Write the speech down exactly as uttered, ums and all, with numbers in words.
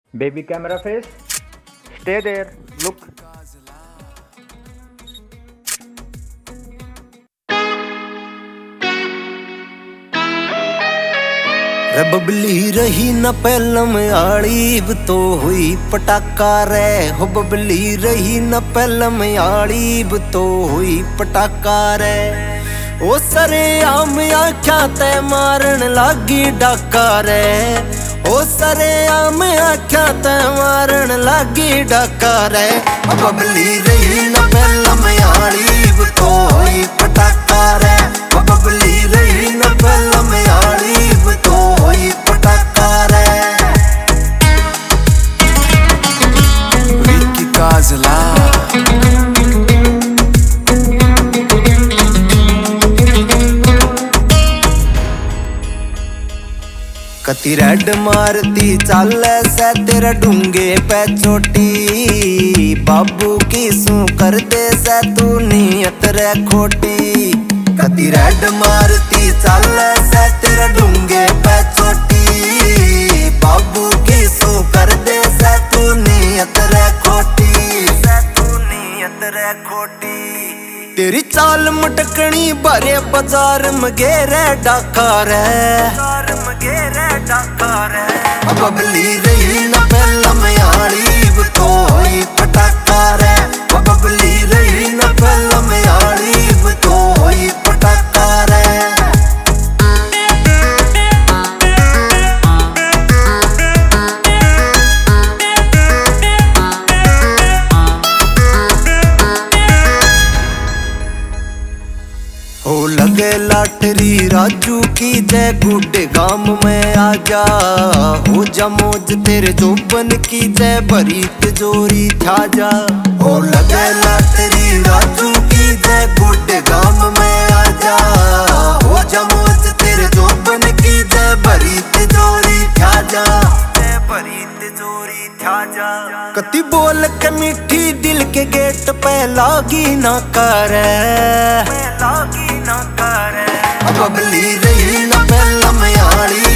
Baby camera face, stay there, look. Babli रही न पहलम आड़ी तो हुई पटाका रे। हो बबली रही न पहलम आड़ी तो हुई पटाका रे। ओ सरे आम आख्या ते मारन लागी डाका रे। ओ सरे आम आख्या ते मारन लागी डाका रे। बबली रही न पहलम आड़ी तो हुई पटाका रे। बबली रही न पहलम आड़ी तो हुई पटाका रे। विकी काजला कति रेड मारती चाले से तेरा डूंगे पे चोटी। बाबू की सू कर दे से तू नियत रे खोटी। कति रेड मारती चाले से तेरा डूंगे पे चोटी। बाबू की सू कर दे से तू नियत रे खोटी। से तू नियत रे खोटी। तेरी चाल मटकनी भरे बाजार मगेरे डाका रे। बबली रही न पहलम आड़ी तो हुई पटाका रे। बबली रही न पहलम आड़ी तो हुई पटाका रे। हो लगे लाटरी राजू की जय गुड्डे गाम में आजा। हो जा मौज तेरे जोबन की जय भरी तिजोरी था जा। हो लगे लाटरी राजू की जय गुड्डे गाम में आजा। हो जा मौज तेरे जोबन की जय भरी तिजोरी था जा। भरी तिजोरी था जा। कति बोल के मीठी दिल के गेट पे लागी ना करे। लागी ना करे। बबली रही न पहलम आड़ी